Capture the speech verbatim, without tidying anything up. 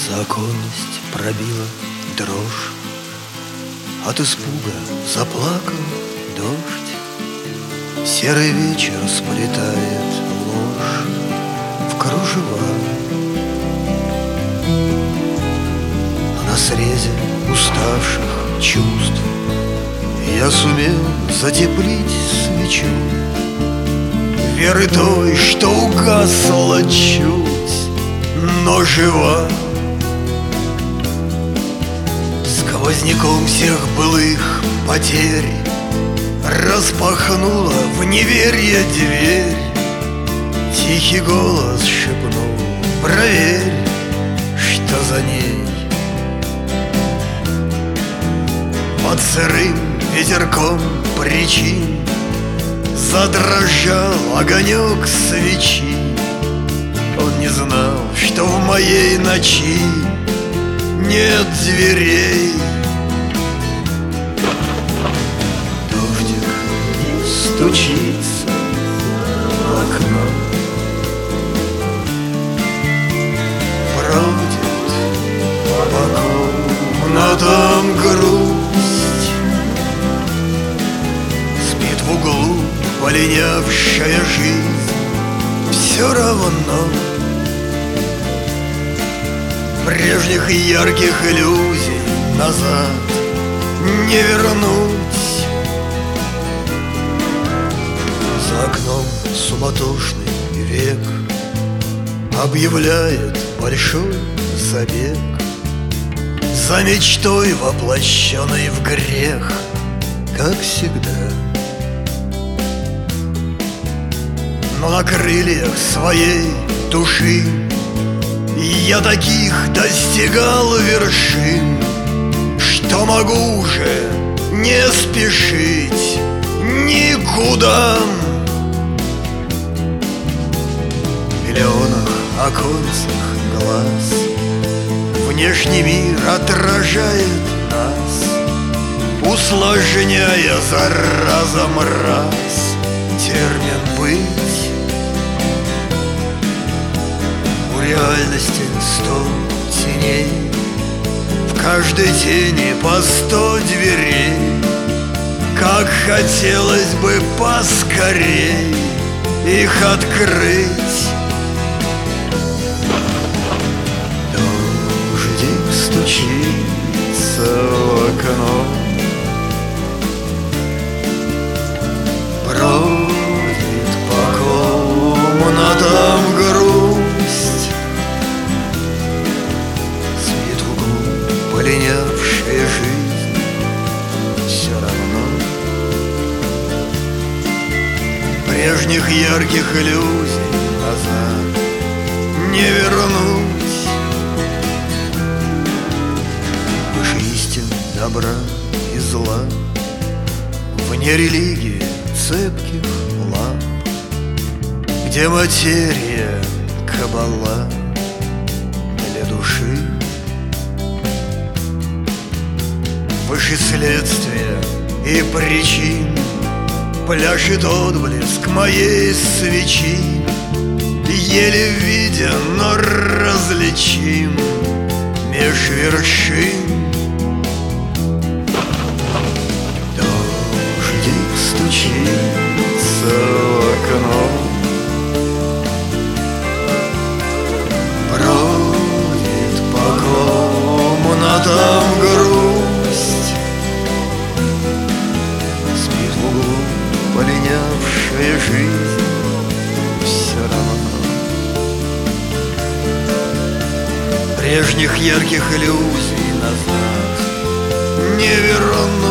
Законность пробила дрожь, от испуга заплакал дождь. Серый вечер сплетает ложь в кружева. А на срезе уставших чувств я сумел затеплить свечу веры той, что угасла чуть, но жива. Сквозняком всех былых потерь распахнула в неверье дверь. Тихий голос шепнул: проверь, что за ней. Под сырым ветерком причин задрожал огонек свечи. Он не знал, что в моей ночи нет дверей. Дождик стучится в окно, бродит по комнатам грусть. Спит в углу полинявшая жизнь, все равно прежних ярких иллюзий назад не вернуть. За окном суматошный век объявляет большой забег, за мечтой, воплощенной в грех, как всегда. Но на крыльях своей души я таких достигал вершин, что могу уже не спешить никуда. В миллионах оконцах глаз внешний мир отражает нас, усложняя за разом раз термин «быть». У реальности сто теней, в каждой тени по сто дверей. Как хотелось бы поскорей их открыть. Дождик стучится в окно, бродит по комнатам грусть. Спит в углу полинявшая жизнь, все равно прежних ярких иллюзий назад не вернуть. Выше истин добра и зла, вне религии цепких лап, где материя кабала для души. Выше следствия и причин пляшет отблеск моей свечи, еле виден, но различим меж вершин. Дождик стучится в окно, бродит по комнатам грусть. Спит в углу полинявшая жизнь, все равно прежних ярких иллюзий назад не верну.